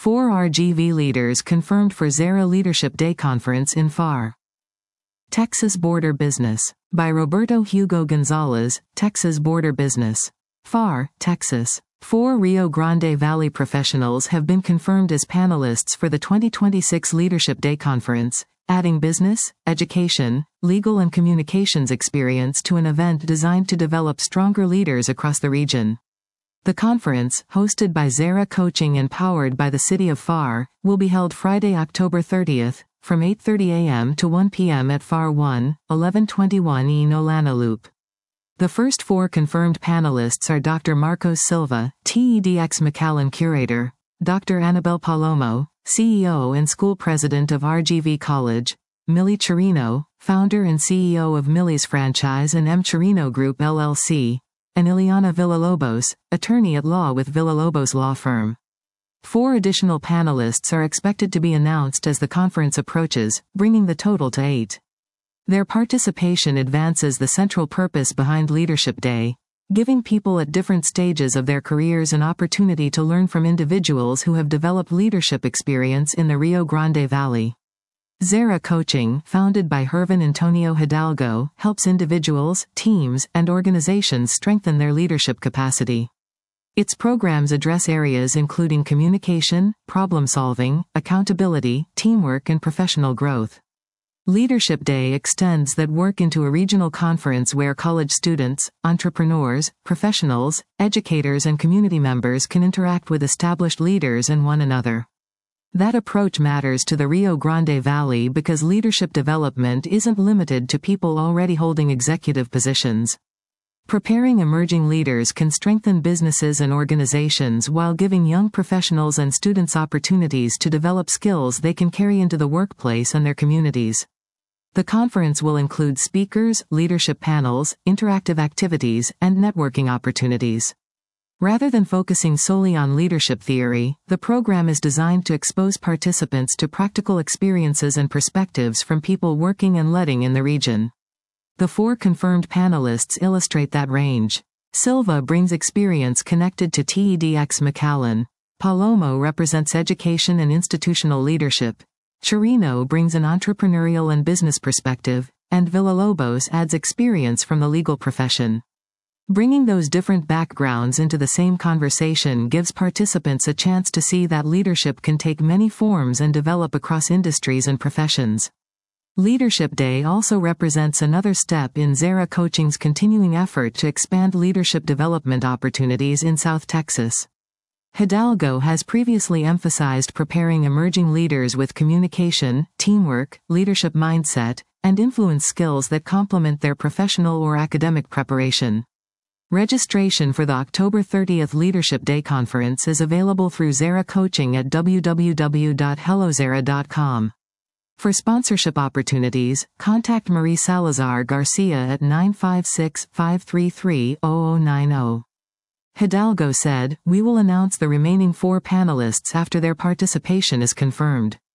4 RGV leaders confirmed for Zara Leadership Day Conference in FAR. Texas Border Business. By Roberto Hugo Gonzalez, Texas Border Business. FAR, Texas. 4 Rio Grande Valley professionals have been confirmed as panelists for the 2026 Leadership Day Conference, adding business, education, legal and communications experience to an event designed to develop stronger leaders across the region. The conference, hosted by Zara Coaching and powered by the City of FAR, will be held Friday, October 30th, from 8:30 a.m. to 1 p.m. at FAR 1, 1121 E Nolana Loop. The first 4 confirmed panelists are Dr. Marcos Silva, TEDx McAllen Curator, Dr. Annabelle Palomo, CEO and School President of RGV College, Millie Chirino, Founder and CEO of Millie's Franchise and M. Chirino Group LLC, and Ileana Villalobos, Attorney at Law with Villalobos Law Firm. 4 additional panelists are expected to be announced as the conference approaches, bringing the total to 8. Their participation advances the central purpose behind Leadership Day, giving people at different stages of their careers an opportunity to learn from individuals who have developed leadership experience in the Rio Grande Valley. Zara Coaching, founded by Hervin Antonio Hidalgo, helps individuals, teams, and organizations strengthen their leadership capacity. Its programs address areas including communication, problem-solving, accountability, teamwork, and professional growth. Leadership Day extends that work into a regional conference where college students, entrepreneurs, professionals, educators, and community members can interact with established leaders and one another. That approach matters to the Rio Grande Valley because leadership development isn't limited to people already holding executive positions. Preparing emerging leaders can strengthen businesses and organizations while giving young professionals and students opportunities to develop skills they can carry into the workplace and their communities. The conference will include speakers, leadership panels, interactive activities, and networking opportunities. Rather than focusing solely on leadership theory, the program is designed to expose participants to practical experiences and perspectives from people working and leading in the region. The 4 confirmed panelists illustrate that range. Silva brings experience connected to TEDx McAllen. Palomo represents education and institutional leadership. Chirino brings an entrepreneurial and business perspective, and Villalobos adds experience from the legal profession. Bringing those different backgrounds into the same conversation gives participants a chance to see that leadership can take many forms and develop across industries and professions. Leadership Day also represents another step in Zara Coaching's continuing effort to expand leadership development opportunities in South Texas. Hidalgo has previously emphasized preparing emerging leaders with communication, teamwork, leadership mindset, and influence skills that complement their professional or academic preparation. Registration for the October 30th Leadership Day Conference is available through Zara Coaching at www.hellozara.com. For sponsorship opportunities, contact Marie Salazar Garcia at 956-533-0090. Hidalgo said, "We will announce the remaining 4 panelists after their participation is confirmed."